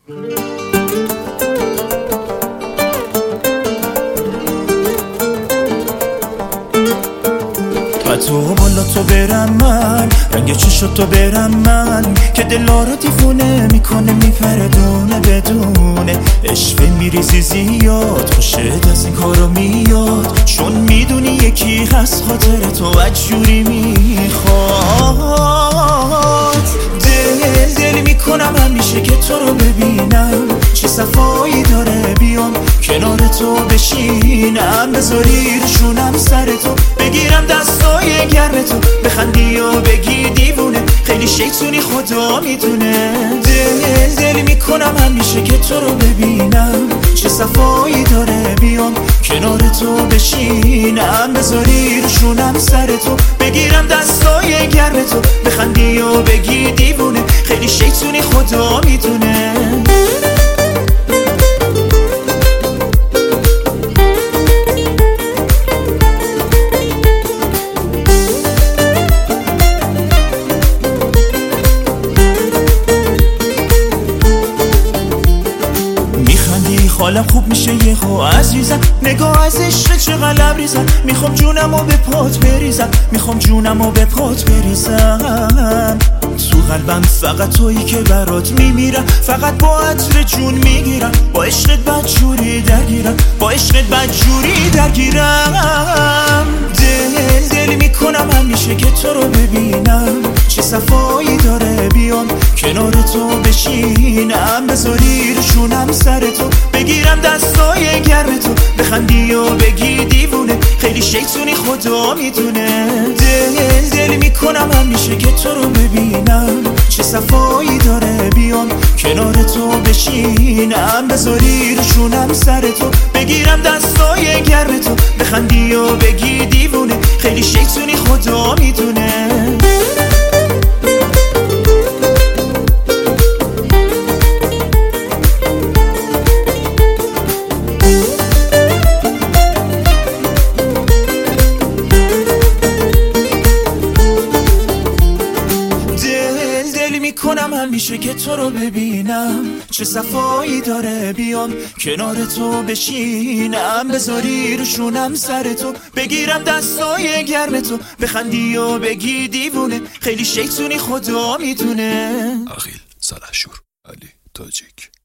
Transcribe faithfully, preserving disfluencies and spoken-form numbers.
تو بالا تو برم من، رنگ چشم تو برم من، که دلا رو دیوونه میکنه میپره دونه بدونه. عشق میریزی زیاد، خوشت از این کارو میاد، چون میدونی یکی هست خاطر تو اجوری میخواد. دل دل میکنم همیشه که تو رو ببینم، چه صفایی داره بیام کنار تو بشینم، بذاری روشونم سر تو، بگیرم دستای گرم تو، بخندی و بگی دیوونه، خیلی شیطونی خدا میدونه. دل دل میکنم همیشه که تو رو ببینم، چه صفایی داره بیام کنار تو بشینم، بذاری روشونم سر تو، بگیرم دستای گرم تو، بخندی و بگی دیوونه، خیلی شیطونی خدا میدونه. حالم خوب میشه یه خو عزیزم، نگاه از عشق چه قلب ریزم، میخوام جونمو به پات بریزم، میخوام جونمو به پات بریزم. تو قلبم فقط تویی که برات میمیرم، فقط با عطر جون میگیرم، با عشقت بدجوری درگیرم، با عشقت بدجوری درگیرم. دل دل میکنم همیشه که تو رو ببینم، چه صفایی داره بیام کنار تو بشینم، بذاری روشونم سر تو، بگیرم دستای گرم تو، بخندی و بگی دیوونه، خیلی شیطونی خدا میدونه. دل دل میکنم همیشه که تو رو ببینم، چه صفایی داره بیام کنار تو بشینم، بذاری روشونم سر تو، بگیرم دستای گرم تو، بخندی و بگی دیوونه، خیلی شیطونی خدا میدونه. کنم همیشه که تو رو ببینم، چه صفایی داره بیام کنار تو بشینم، بذاری روشونم سر تو، بگیرم دستای گرم تو، بخندی و بگی دیوونه، خیلی شیطونی خدا میدونه. عقیل سلحشور علی تاجیک.